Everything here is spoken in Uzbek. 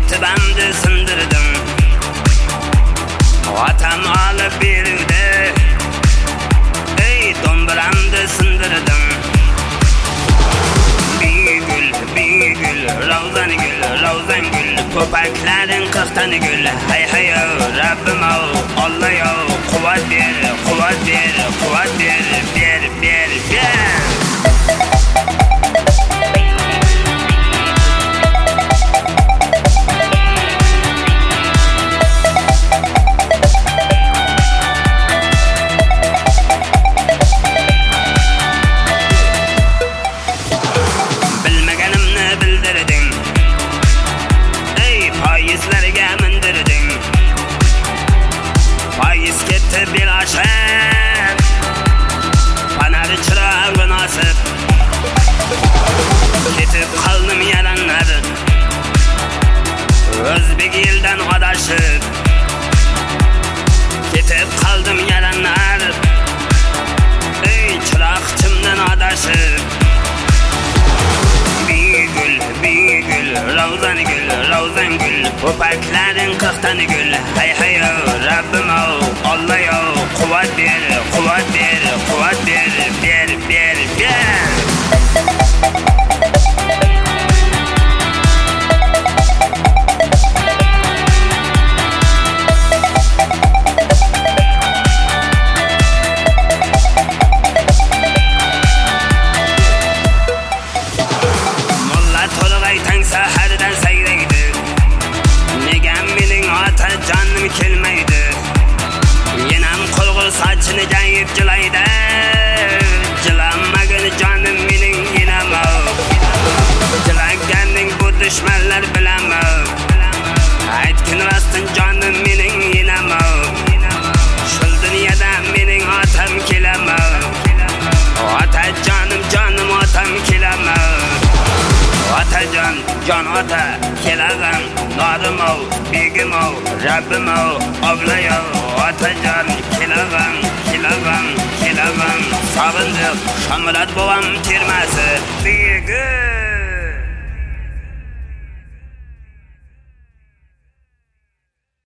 Mektubamda sindirdim, otam olib berdi. Ey do'mbiramda sindirdim. Bigul, ravzan gul, ko'paklaring qirqtan gul. Hay hay Rabbim Allah yo, quvvat ber, ber. Faizlarga mindirding, faiz ketdi belashan, panari chiroq munosib, ketib qoldim yalanlar, o'zbek eldan adashib, ketib qoldim yalanlar, ey chiroqchimdan adashib. Bigul, ravzan gul, ko'paklaring qirqtan gul. Hay hay Rabbim Allah yo, quvvat ber, ber. Sahardan sayraydi, nega mening ota jonim kelmaydi? Yenam qo'lg'ir sochini jayib jilaydi, jilanmagin jonim mening yinamo, jilaganing bu dushmanlar bilamo, aytgin rostdan jonim mening yinamo, shul dunyoda mening otam kelamo, ota jonim otam kelamo. Jon ota kelagan, norim begim Rabbim avlayo. Otajon kelagan, sog'indim, shamolat bovam termasi begim.